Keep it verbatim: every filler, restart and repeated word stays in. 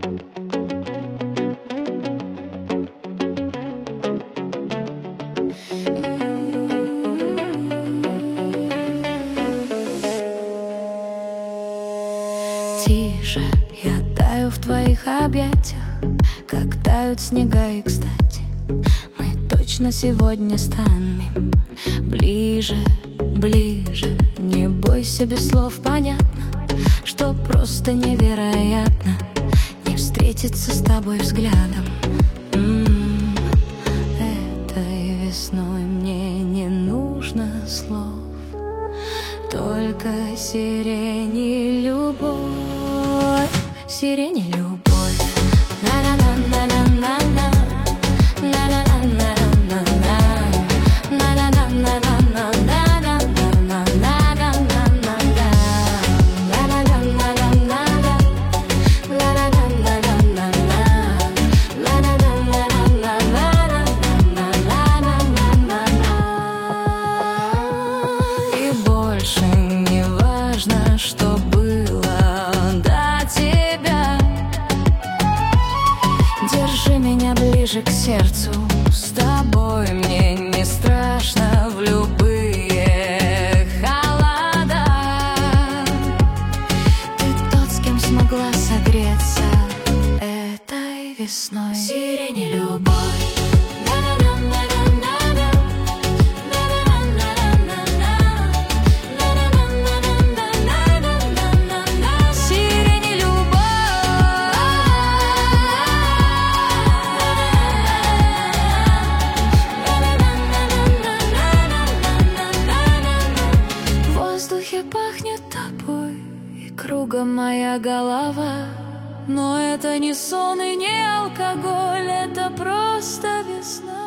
Тише, я таю в твоих объятиях, как тают снега, и, кстати, мы точно сегодня станем ближе, ближе. Не бойся, без слов понятно, что просто невероятно не встретиться с тобой взглядом. М-м-м. Этой весной мне не нужно слов, только сирень и любовь. Сирень и любовь. На-на-на-на-на-на-на. На-на-на-на-на-на. На-на-на-на-на-на. И больше не важно, что было до тебя. Держи меня ближе к сердцу, с тобой мне не страшно в любые холода. Ты тот, с кем смогла согреться этой весной. Сирень и любовь. Пахнет тобой, и кругом моя голова. Но это не сон и не алкоголь, это просто весна.